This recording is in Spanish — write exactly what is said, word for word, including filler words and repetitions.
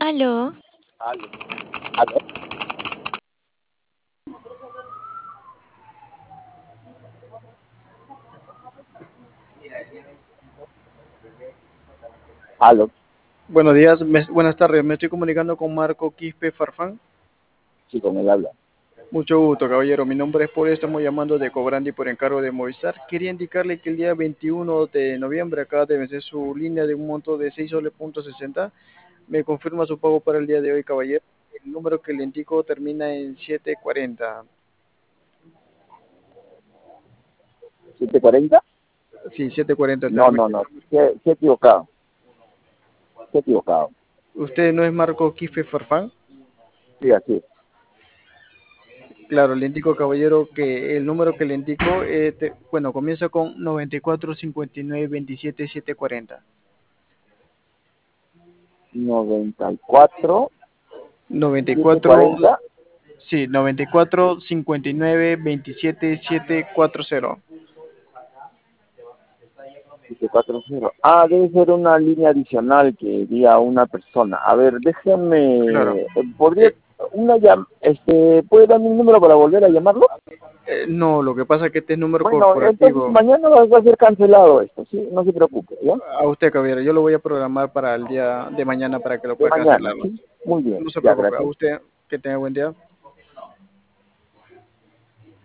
Aló, Aló. Aló. Aló. Buenos días, me- buenas tardes. Me estoy comunicando con Marco Quispe Farfán. Sí, con él habla. Mucho gusto, caballero. Mi nombre es Paul. Estamos llamando de Cobrandi por encargo de Movistar. Quería indicarle que el día veintiuno de noviembre acaba de vencer su línea de un monto de seis soles punto sesenta. Me confirma su pago para el día de hoy, caballero. El número que le indico termina en setecientos cuarenta. ¿siete cuarenta? Sí, setecientos cuarenta el No, termina. no, no. Se, se ha equivocado. Se ha equivocado. ¿Usted no es Marco Quispe Farfán? Sí, así es. Claro, le indico, caballero, que el número que le indico, eh, te- bueno, comienza con noventa y cuatro cincuenta y nueve veintisiete setecientos cuarenta. noventa y cuatro, noventa y cuatro, setecientos cuarenta, sí, noventa y cuatro cincuenta y nueve veintisiete setecientos cuarenta. setecientos cuarenta. Ah, debe ser una línea adicional que di a una persona. A ver, Claro. déjeme. eh, ¿Podría. Eh, Una llam este, ¿puede darme un número para volver a llamarlo? eh, no, lo que pasa es que este es número Bueno, entonces corporativo. mañana va va a ser cancelado esto, ¿sí? No se preocupe, ¿ya? A usted, caballero, yo lo voy a programar para el día de mañana para que lo De pueda mañana, cancelarlo. ¿sí? Muy bien, No se ya, preocupe, a gracias. usted que tenga buen día.